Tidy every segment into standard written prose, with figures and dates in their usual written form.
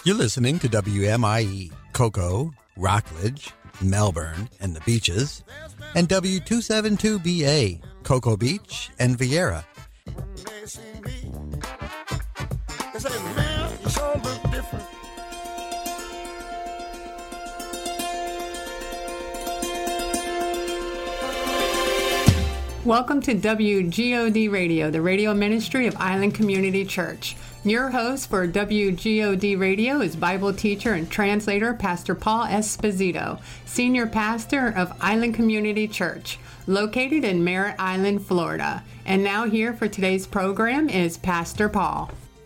You're listening to WMIE, Cocoa, Rockledge, Melbourne, and the Beaches, and W272BA, Cocoa Beach and Vieira. Welcome to WGOD Radio, the radio ministry of Island Community Church. Your host for WGOD Radio is Bible teacher and translator Pastor Paul Esposito, senior pastor of Island Community Church, located in Merritt Island, Florida. And now here for today's program is Pastor Paul.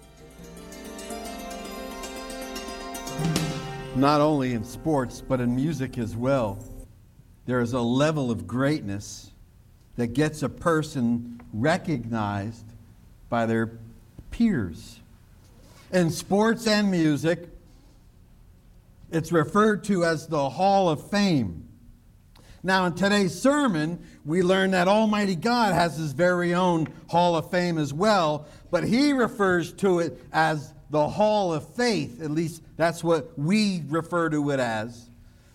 Not only in sports, but in music as well, there is a level of greatness that gets a person recognized by their peers. In sports and music, it's referred to as the Hall of Fame. Now, in today's sermon, we learn that Almighty God has His very own Hall of Fame as well, but He refers to it as the Hall of Faith. At least that's what we refer to it as.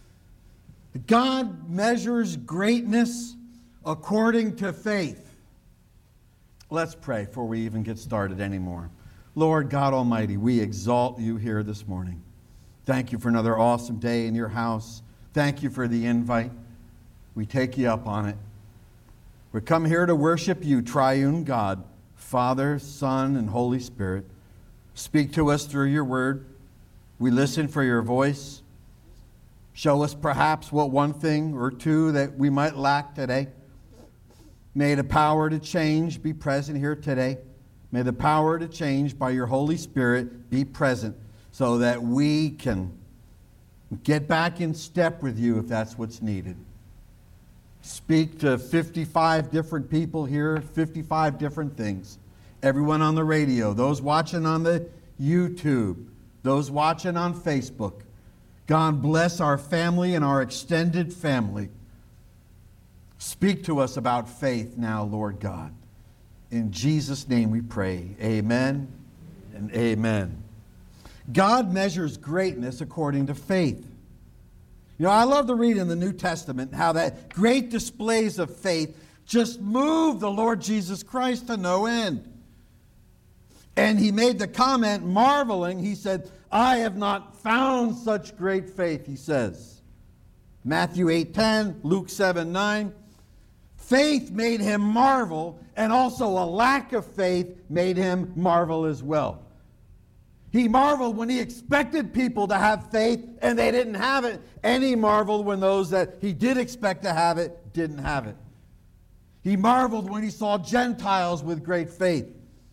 God measures greatness according to faith. Let's pray before we even get started anymore. Lord God Almighty, we exalt You here this morning. Thank You for another awesome day in Your house. Thank You for the invite. We take You up on it. We come here to worship You, triune God, Father, Son, and Holy Spirit. Speak to us through Your word. We listen for Your voice. Show us perhaps what one thing or two that we might lack today. May the power to change be present here today. May the power to change by Your Holy Spirit be present so that we can get back in step with You if that's what's needed. Speak to 55 different people here, 55 different things. Everyone on the radio, those watching on the YouTube, those watching on Facebook. God bless our family and our extended family. Speak to us about faith now, Lord God. In Jesus' name we pray. Amen and amen. God measures greatness according to faith. You know, I love to read in the New Testament how that great displays of faith just moved the Lord Jesus Christ to no end. And He made the comment, marveling, He said, I have not found such great faith, He says. Matthew 8:10, Luke 7:9. Faith made Him marvel, and also a lack of faith made Him marvel as well. He marveled when He expected people to have faith and they didn't have it, and He marveled when those that He did expect to have it didn't have it. He marveled when He saw Gentiles with great faith.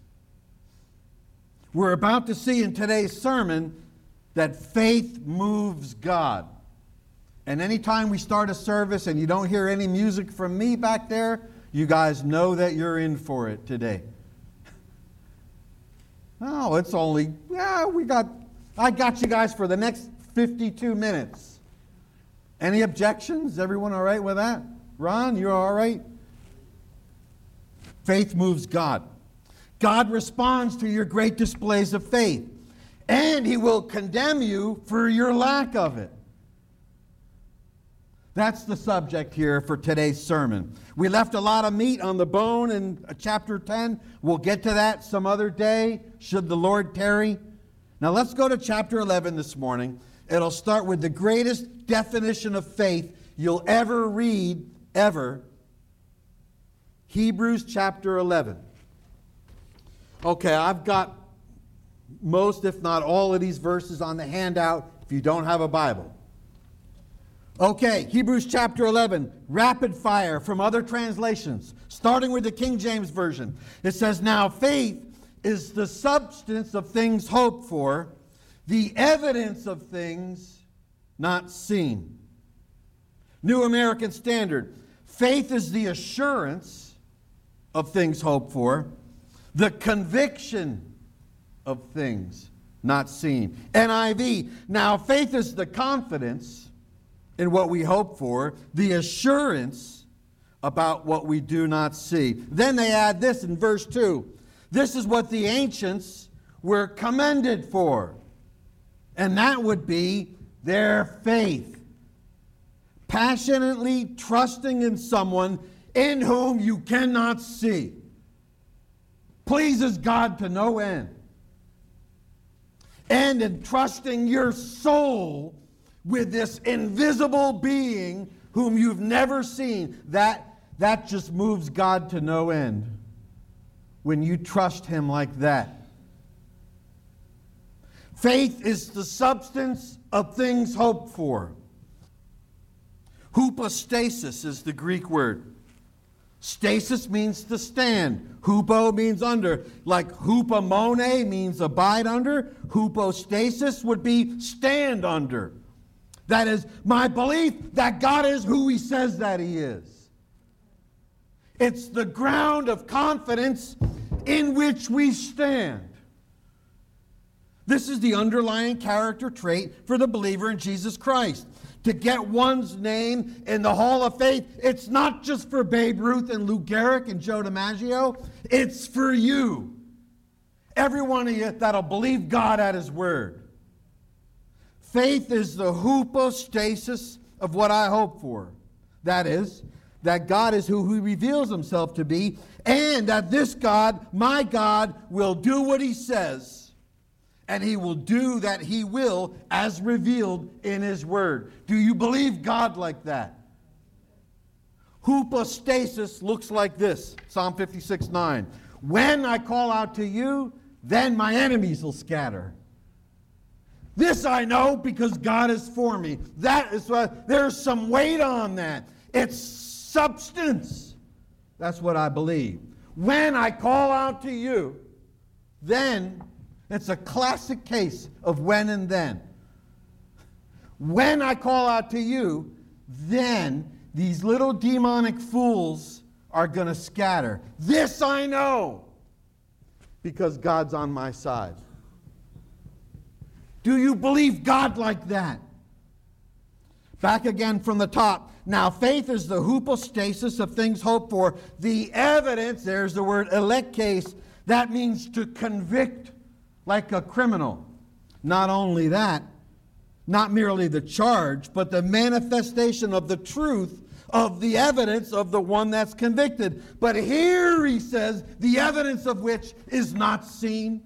We're about to see in today's sermon that faith moves God. And anytime we start a service and you don't hear any music from me back there, you guys know that you're in for it today. Oh, it's only, I got you guys for the next 52 minutes. Any objections? Everyone all right with that? Ron, you're all right? Faith moves God. God responds to your great displays of faith, and He will condemn you for your lack of it. That's the subject here for today's sermon. We left a lot of meat on the bone in chapter 10. We'll get to that some other day, should the Lord tarry. Now let's go to chapter 11 this morning. It'll start with the greatest definition of faith you'll ever read, ever. Hebrews chapter 11. Okay, I've got most, if not all, of these verses on the handout if you don't have a Bible. Okay, Hebrews chapter 11, rapid fire from other translations, starting with the King James Version. It says, now faith is the substance of things hoped for, the evidence of things not seen. New American Standard, faith is the assurance of things hoped for, the conviction of things not seen. NIV, now faith is the confidence in what we hope for, the assurance about what we do not see. Then they add this in verse 2. This is what the ancients were commended for. And that would be their faith. Passionately trusting in someone in whom you cannot see pleases God to no end. And entrusting your soul with this invisible being whom you've never seen, that just moves God to no end when you trust him like that. Faith is the substance of things hoped for. Hypostasis is the Greek word. Stasis means to stand. Hupo means under. Like hupomone means abide under. Hypostasis would be stand under. That is my belief that God is who he says that he is. It's the ground of confidence in which we stand. This is the underlying character trait for the believer in Jesus Christ. To get one's name in the Hall of Faith, it's not just for Babe Ruth and Lou Gehrig and Joe DiMaggio. It's for you. Every one of you that'll believe God at his word. Faith is the hypostasis of what I hope for. That is, that God is who he reveals himself to be, and that this God, my God, will do what he says. And he will do that he will as revealed in his word. Do you believe God like that? Hypostasis looks like this. Psalm 56:9. When I call out to you, then my enemies will scatter. This I know because God is for me. That is why there's some weight on that. It's substance. That's what I believe. When I call out to you, then... It's a classic case of when and then. When I call out to you, then these little demonic fools are going to scatter. This I know, because God's on my side. Do you believe God like that? Back again from the top. Now, faith is the hypostasis of things hoped for. The evidence, there's the word elekes, that means to convict like a criminal. Not only that, not merely the charge, but the manifestation of the truth of the evidence of the one that's convicted. But here he says, the evidence of which is not seen.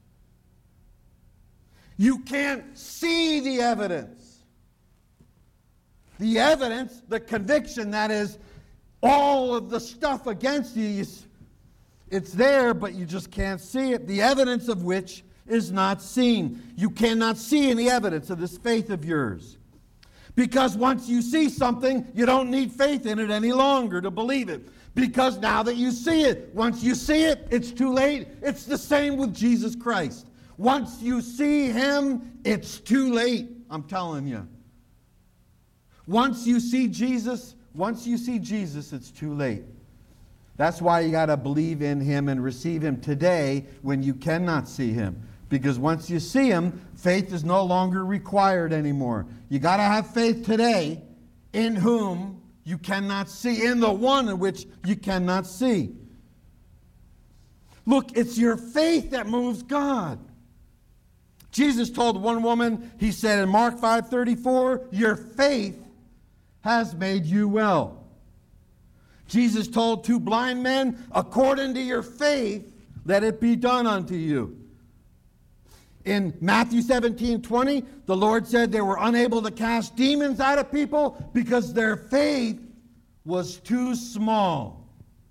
You can't see the evidence. The evidence, the conviction, that is, all of the stuff against you, it's there, but you just can't see it. The evidence of which is not seen. You cannot see any evidence of this faith of yours. Because once you see something, you don't need faith in it any longer to believe it. Because now that you see it, once you see it, it's too late. It's the same with Jesus Christ. Once you see him, it's too late. I'm telling you. Once you see Jesus, it's too late. That's why you got to believe in him and receive him today when you cannot see him. Because once you see him, faith is no longer required anymore. You got to have faith today in whom you cannot see, in the one in which you cannot see. Look, it's your faith that moves God. Jesus told one woman, he said in Mark 5:34, your faith has made you well. Jesus told two blind men, according to your faith, let it be done unto you. In Matthew 17:20, the Lord said they were unable to cast demons out of people because their faith was too small.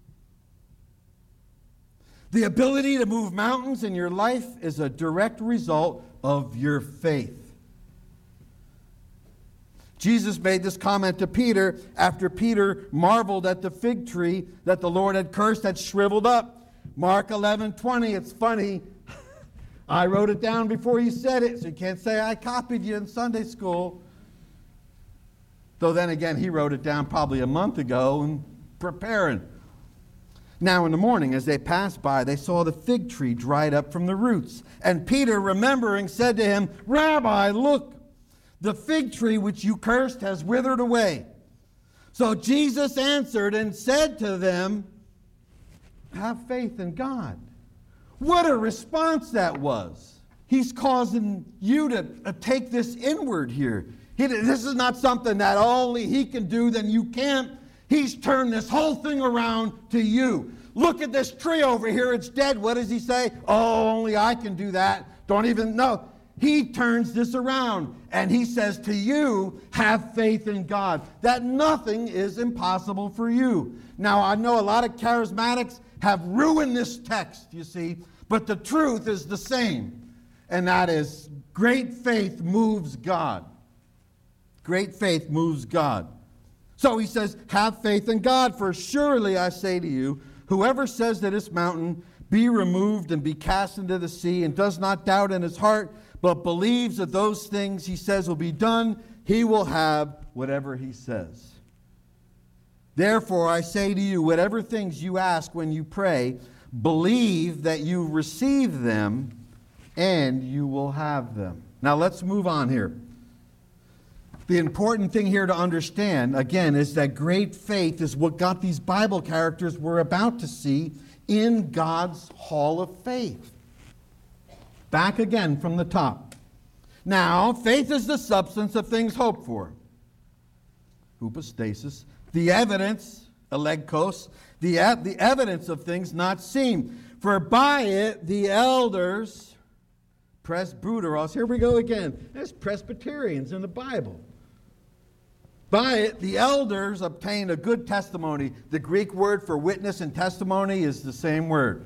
The ability to move mountains in your life is a direct result of your faith. Jesus made this comment to Peter after Peter marveled at the fig tree that the Lord had cursed had shriveled up. Mark 11:20, it's funny. I wrote it down before you said it, so you can't say I copied you in Sunday school. Though then again, he wrote it down probably a month ago and preparing. Now in the morning, as they passed by, they saw the fig tree dried up from the roots. And Peter, remembering, said to him, Rabbi, look, the fig tree which you cursed has withered away. So Jesus answered and said to them, have faith in God. What a response that was. He's causing you to take this inward here. This is not something that only he can do, then you can't. He's turned this whole thing around to you. Look at this tree over here. It's dead. What does he say? Oh, only I can do that. Don't even know. He turns this around and he says to you, have faith in God, that nothing is impossible for you. Now, I know a lot of charismatics have ruined this text, you see, but the truth is the same. And that is, great faith moves God. Great faith moves God. So he says, have faith in God, for surely I say to you, whoever says to this mountain, be removed and be cast into the sea, and does not doubt in his heart, but believes that those things he says will be done, he will have whatever he says. Therefore I say to you, whatever things you ask when you pray, believe that you receive them, and you will have them. Now let's move on here. The important thing here to understand, again, is that great faith is what got these Bible characters we're about to see in God's hall of faith. Back again from the top. Now, faith is the substance of things hoped for. Hypostasis. The evidence, elegkos, the evidence of things not seen. For by it the elders, presbyteros, here we go again. There's Presbyterians in the Bible. By it, the elders obtained a good testimony. The Greek word for witness and testimony is the same word.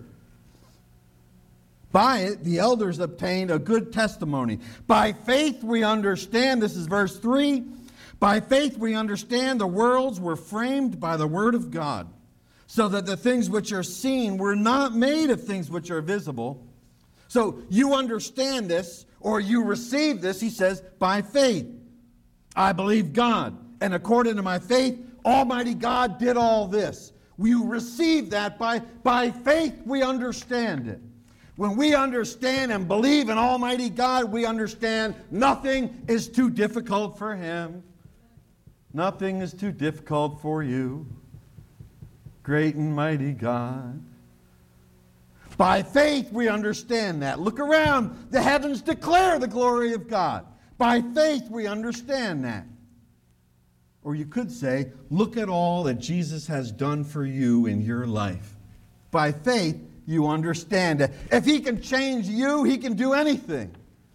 By it, the elders obtained a good testimony. By faith we understand, this is verse 3, by faith we understand the worlds were framed by the word of God, so that the things which are seen were not made of things which are visible. So you understand this, or you receive this, he says, by faith. I believe God. And according to my faith, Almighty God did all this. We receive that by faith, we understand it. When we understand and believe in Almighty God, we understand nothing is too difficult for him. Nothing is too difficult for you. Great and mighty God. By faith, we understand that. Look around. The heavens declare the glory of God. By faith, we understand that. Or you could say, look at all that Jesus has done for you in your life. By faith, you understand that. If he can change you, he can do anything.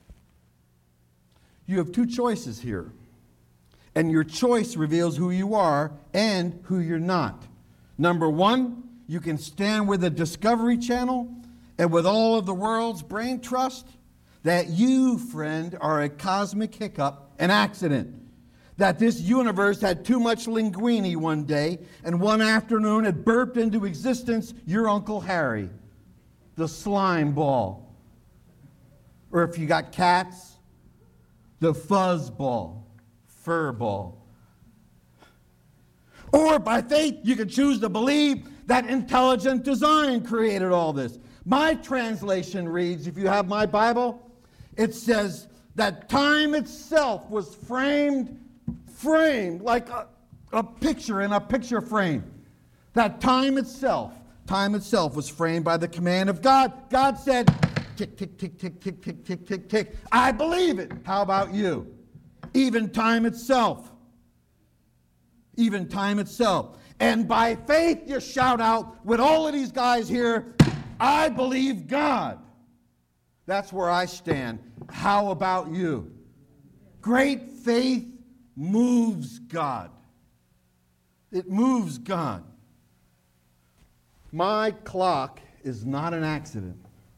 You have two choices here. And your choice reveals who you are and who you're not. Number one, you can stand with the Discovery Channel and with all of the world's brain trust that you, friend, are a cosmic hiccup, an accident. That this universe had too much linguine one day, and one afternoon it burped into existence your Uncle Harry, the slime ball. Or if you got cats, the fuzz ball, fur ball. Or by faith, you can choose to believe that intelligent design created all this. My translation reads, if you have my Bible, it says that time itself was framed like a picture in a picture frame. That time itself was framed by the command of God. God said, tick, tick, tick, tick, tick, tick, tick, tick, tick. I believe it. How about you? Even time itself. Even time itself. And by faith you shout out with all of these guys here, I believe God. That's where I stand. How about you? Great faith moves God. It moves God. My clock is not an accident.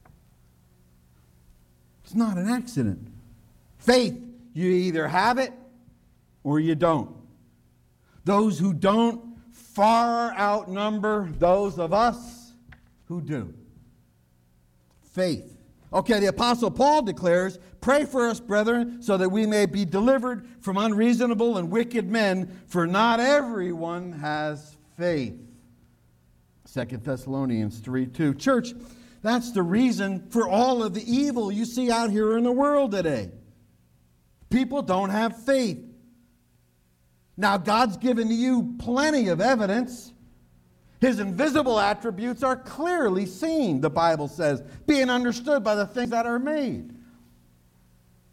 It's not an accident. Faith, you either have it or you don't. Those who don't far outnumber those of us who do. Faith. Okay, the Apostle Paul declares, pray for us, brethren, so that we may be delivered from unreasonable and wicked men, for not everyone has faith. 2 Thessalonians 3:2. Church, that's the reason for all of the evil you see out here in the world today. People don't have faith. Now, God's given to you plenty of evidence. His invisible attributes are clearly seen, the Bible says, being understood by the things that are made.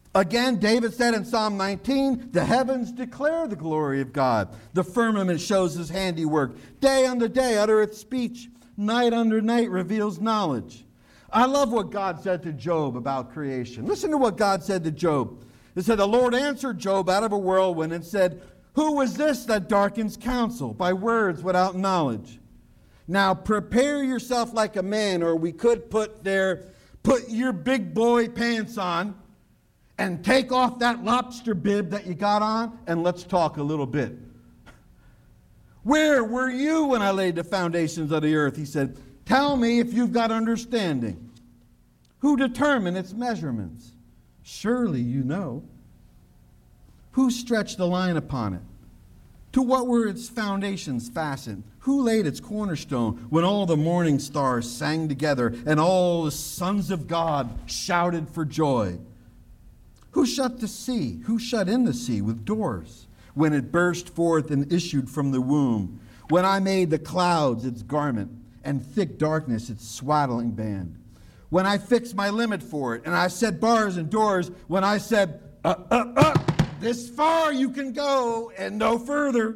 Again, David said in Psalm 19, the heavens declare the glory of God. The firmament shows his handiwork. Day unto day uttereth speech. Night unto night reveals knowledge. I love what God said to Job about creation. Listen to what God said to Job. It said, the Lord answered Job out of a whirlwind and said, who is this that darkens counsel by words without knowledge? Now prepare yourself like a man, or we could put your big boy pants on and take off that lobster bib that you got on, and let's talk a little bit. Where were you when I laid the foundations of the earth? He said, tell me if you've got understanding. Who determined its measurements? Surely you know. Who stretched the line upon it? To what were its foundations fastened? Who laid its cornerstone when all the morning stars sang together and all the sons of God shouted for joy? Who shut the sea? Who shut in the sea with doors when it burst forth and issued from the womb? When I made the clouds its garment and thick darkness its swaddling band? When I fixed my limit for it and I set bars and doors, when I said, this far you can go and no further.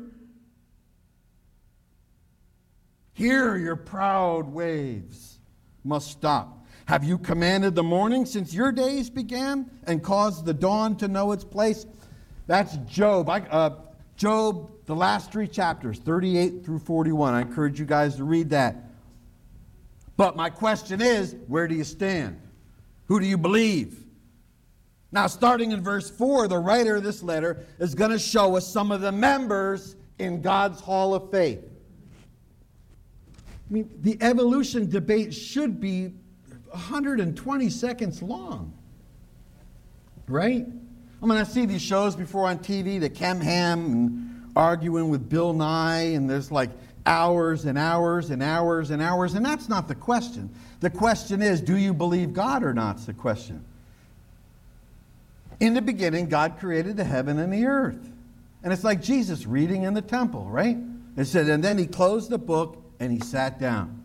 Here your proud waves must stop. Have you commanded the morning since your days began and caused the dawn to know its place? That's Job. Job, the last 3 chapters, 38 through 41. I encourage you guys to read that. But my question is, where do you stand? Who do you believe? Now, starting in verse 4, the writer of this letter is going to show us some of the members in God's Hall of Faith. I mean, the evolution debate should be 120 seconds long, right? I mean, I see these shows before on TV, the Kem Ham and arguing with Bill Nye, and there's like hours and hours and hours and hours, and that's not the question. The question is, do you believe God or not? Is the question. In the beginning, God created the heaven and the earth. And it's like Jesus reading in the temple, right? It said, and then he closed the book and he sat down.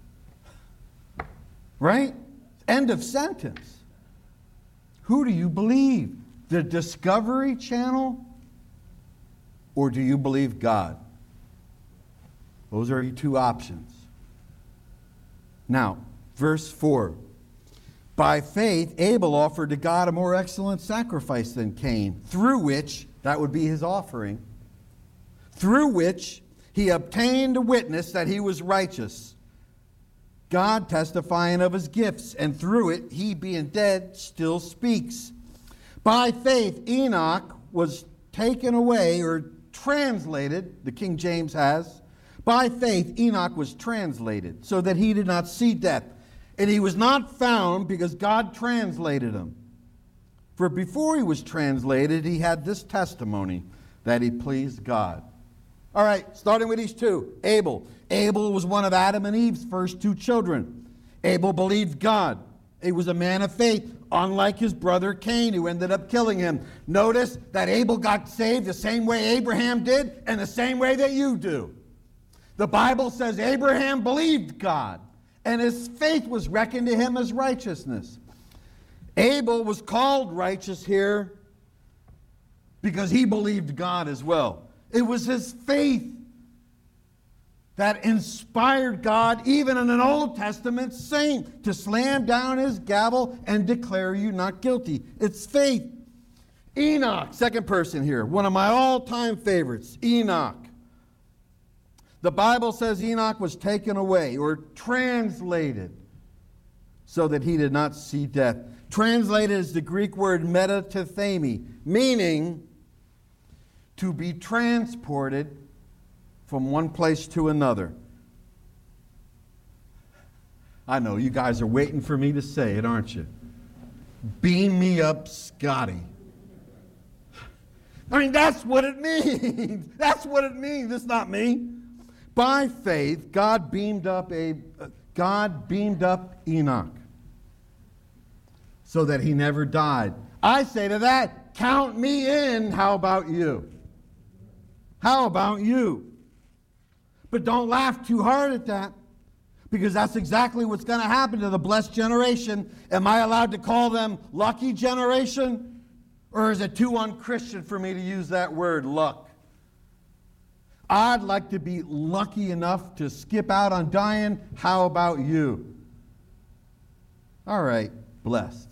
Right? End of sentence. Who do you believe? The Discovery Channel? Or do you believe God? Those are your 2 options. Now, verse 4. By faith, Abel offered to God a more excellent sacrifice than Cain, through which, that would be his offering, through which he obtained a witness that he was righteous, God testifying of his gifts, and through it, he being dead still speaks. By faith, Enoch was taken away, or translated, the King James has. By faith, Enoch was translated, so that he did not see death. And he was not found because God translated him. For before he was translated, he had this testimony, that he pleased God. All right, starting with these 2. Abel. Abel was one of Adam and Eve's first 2 children. Abel believed God. He was a man of faith, unlike his brother Cain, who ended up killing him. Notice that Abel got saved the same way Abraham did, and the same way that you do. The Bible says Abraham believed God, and his faith was reckoned to him as righteousness. Abel was called righteous here because he believed God as well. It was his faith that inspired God, even in an Old Testament saint, to slam down his gavel and declare you not guilty. It's faith. Enoch, second person here, one of my all-time favorites, Enoch. The Bible says Enoch was taken away, or translated, so that he did not see death. Translated is the Greek word metatethemi, meaning to be transported from one place to another. I know you guys are waiting for me to say it, aren't you? Beam me up, Scotty. I mean, that's what it means. That's what it means. It's not me. By faith, God beamed up Enoch so that he never died. I say to that, count me in. How about you? How about you? But don't laugh too hard at that, because that's exactly what's going to happen to the blessed generation. Am I allowed to call them lucky generation? Or is it too unchristian for me to use that word, luck? I'd like to be lucky enough to skip out on dying. How about you? All right, blessed.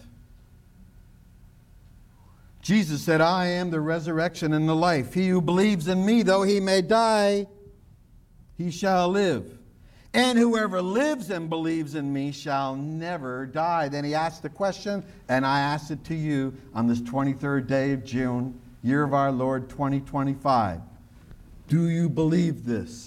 Jesus said, I am the resurrection and the life. He who believes in me, though he may die, he shall live. And whoever lives and believes in me shall never die. Then he asked the question, and I asked it to you on this 23rd day of June, year of our Lord 2025. Do you believe this?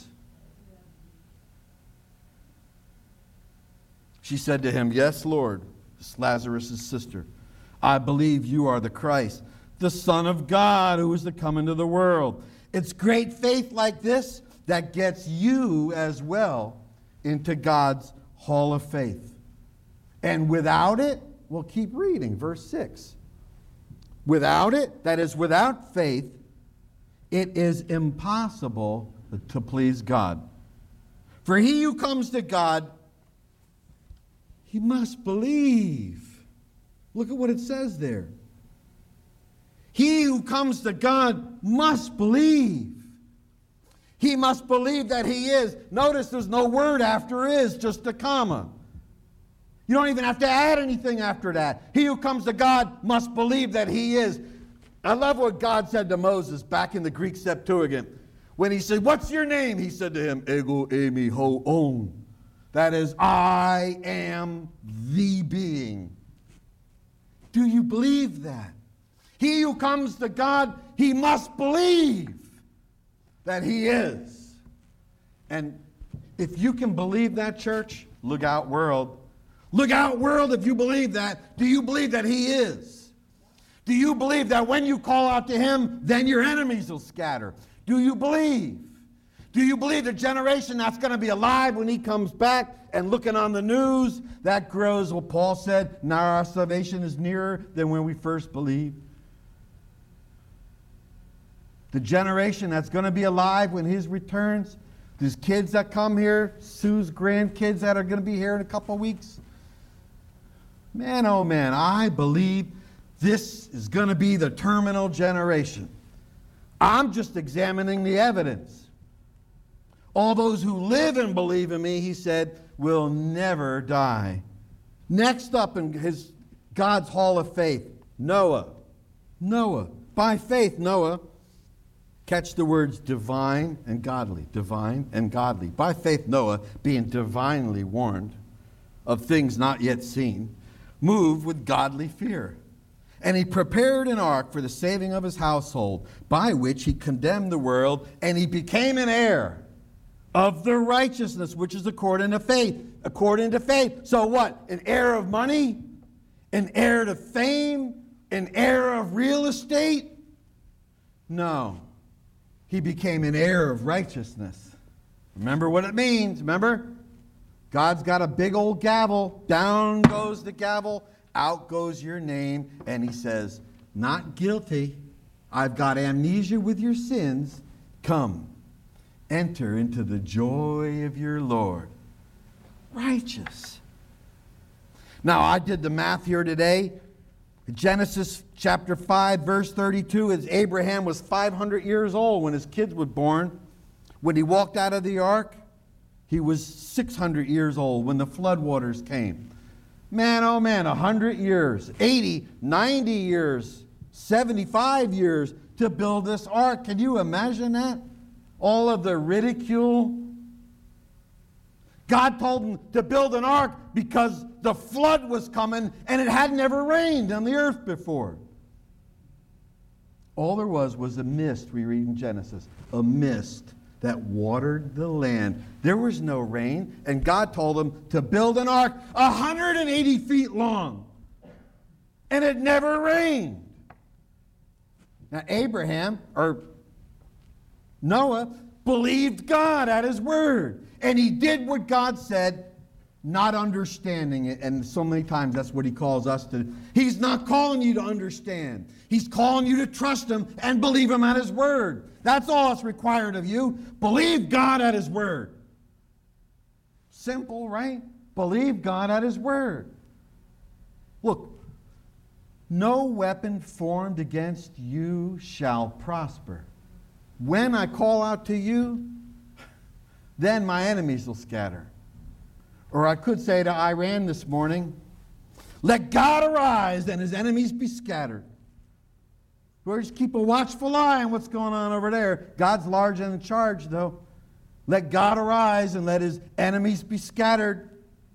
She said to him, yes, Lord, Lazarus' sister. I believe you are the Christ, the Son of God who is to come into the world. It's great faith like this that gets you as well into God's hall of faith. And without it, we'll keep reading, verse 6. Without it, that is without faith, it is impossible to please God. For he who comes to God, he must believe. Look at what it says there. He who comes to God must believe. He must believe that he is. Notice there's no word after is, just a comma. You don't even have to add anything after that. He who comes to God must believe that he is. I love what God said to Moses back in the Greek Septuagint. When he said, what's your name? He said to him, Ego eimi ho on. That is, I am the being. Do you believe that? He who comes to God, he must believe that he is. And if you can believe that, church, look out, world. Look out, world, if you believe that. Do you believe that he is? Do you believe that when you call out to him, then your enemies will scatter? Do you believe? Do you believe the generation that's going to be alive when he comes back and looking on the news, that grows? Well, Paul said, now our salvation is nearer than when we first believed. The generation that's going to be alive when his returns, these kids that come here, Sue's grandkids that are going to be here in a couple of weeks. Man, oh man, I believe this is going to be the terminal generation. I'm just examining the evidence. All those who live and believe in me, he said, will never die. Next up in God's hall of faith, Noah. Noah. By faith, Noah. Catch the words divine and godly. Divine and godly. By faith, Noah, being divinely warned of things not yet seen, moved with godly fear. And he prepared an ark for the saving of his household, by which he condemned the world, and he became an heir of the righteousness which is according to faith. According to faith. So what? An heir of money? An heir to fame? An heir of real estate? No. He became an heir of righteousness. Remember what it means. Remember? God's got a big old gavel. Down goes the gavel. Out goes your name. And he says, not guilty. I've got amnesia with your sins. Come. Enter into the joy of your Lord. Righteous. Now, I did the math here today. Genesis chapter 5, verse 32, is Abraham was 500 years old when his kids were born. When he walked out of the ark, he was 600 years old when the floodwaters came. Man, oh man, 100 years, 80, 90 years, 75 years to build this ark. Can you imagine that? All of the ridicule. God told him to build an ark because the flood was coming and it had never rained on the earth before. All there was a mist, we read in Genesis, a mist that watered the land. There was no rain, and God told him to build an ark 180 feet long, and it never rained. Now Abraham, or Noah, believed God at his word. And he did what God said, not understanding it. And so many times that's what he calls us to do. He's not calling you to understand. He's calling you to trust him and believe him at his word. That's all that's required of you. Believe God at his word. Simple, right? Believe God at his word. Look, no weapon formed against you shall prosper. When I call out to you, then my enemies will scatter. Or I could say to Iran this morning, let God arise and his enemies be scattered. We'll just keep a watchful eye on what's going on over there. God's large and in charge, though. Let God arise and let his enemies be scattered.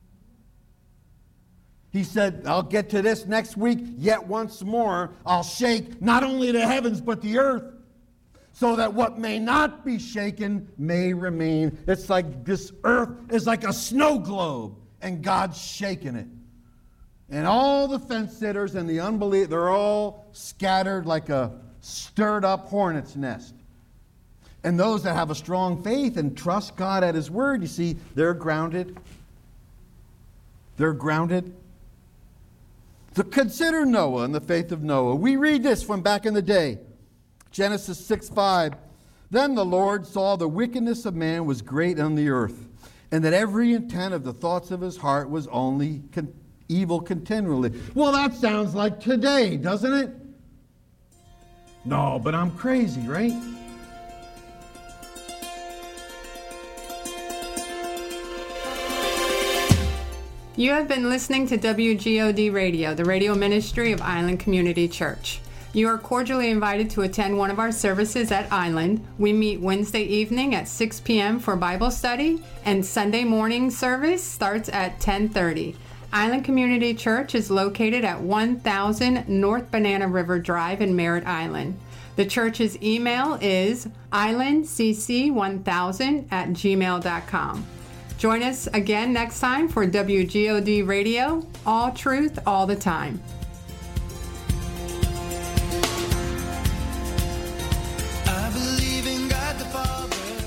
He said, I'll get to this next week. Yet once more, I'll shake not only the heavens but the earth, so that what may not be shaken may remain. It's like this earth is like a snow globe, and God's shaking it. And all the fence sitters and the unbelievers, they're all scattered like a stirred up hornet's nest. And those that have a strong faith and trust God at his word, you see, they're grounded. They're grounded. So consider Noah and the faith of Noah. We read this from back in the day. Genesis 6:5. Then the Lord saw the wickedness of man was great on the earth, and that every intent of the thoughts of his heart was only evil continually. Well, that sounds like today, doesn't it? No, but I'm crazy, right? You have been listening to WGOD Radio, the radio ministry of Island Community Church. You are cordially invited to attend one of our services at Island. We meet Wednesday evening at 6 p.m. for Bible study, and Sunday morning service starts at 10:30. Island Community Church is located at 1000 North Banana River Drive in Merritt Island. The church's email is islandcc1000@gmail.com. Join us again next time for WGOD Radio, all truth, all the time. I believe in God the Father.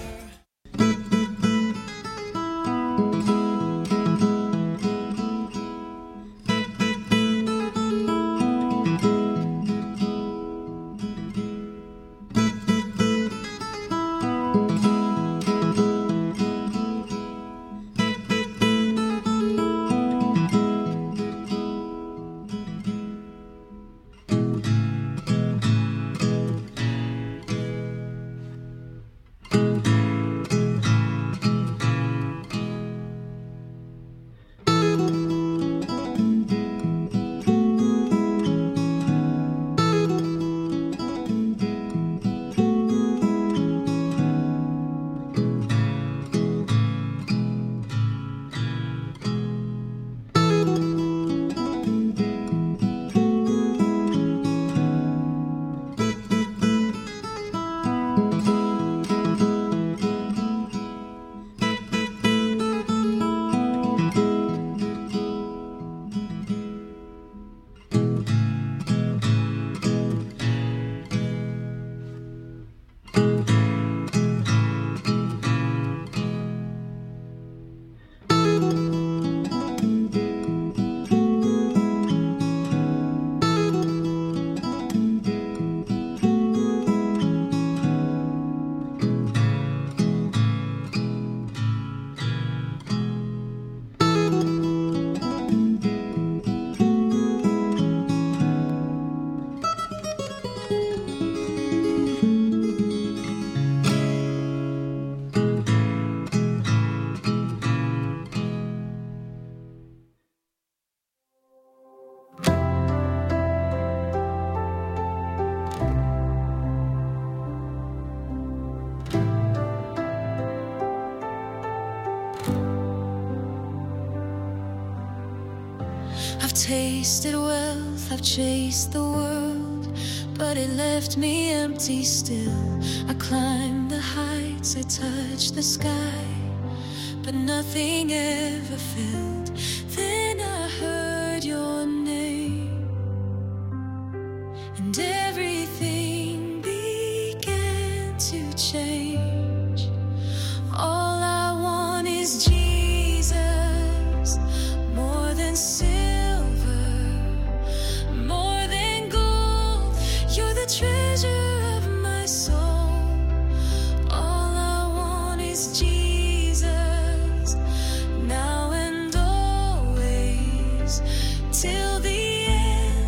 I've tasted wealth, I've chased the world, but it left me empty still. I climbed the heights, I touched the sky, but nothing ever filled.